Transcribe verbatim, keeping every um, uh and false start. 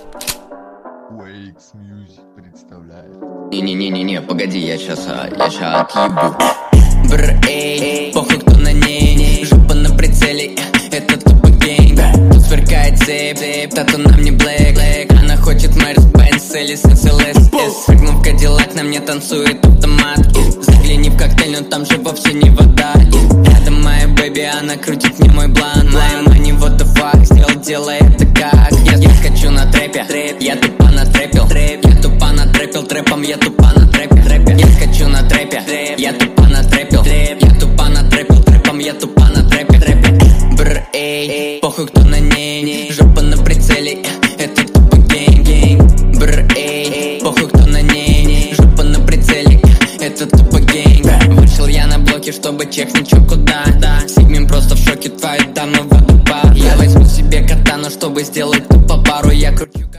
Уэйкс Мьюзик представляет. Не-не-не-не-не, погоди, я щас, а, я ща отъебу. Бр, эй, похуй кто на ней, жопа на прицеле, это тупо гейнг. Тут сверкает цепь, тату на мне блэк. Она хочет Мэрис Бенс или эс эл эс. Прыгнув в Кадиллак, на мне танцует автомат. Загляни в коктейль, но там же вовсе не вода. Рядом моя бэби, она крутит мне мой блан. Моя мани, what the fuck, сделал дело это как. Я, я хочу на трэпе, я тупо натрэпил. Я тупо натрэпил трэпом, я тупо на трэпе. Я хочу на трэпе, я тупо натрэпил. Я тупо натрэпил трэпом, я тупо на трэпе. Бр, эй, похуй кто на ней, жопа на прицеле, это тупо гейнг. Бр, эй, похуй кто на ней, жопа на прицеле, это тупо гейнг. Вышел я на блоке, чтобы чекнуть чё куда. Сигмин просто в шоке, твою даму водопад. Я возьму себе катану, чтобы сделать тупо пару. Я кручу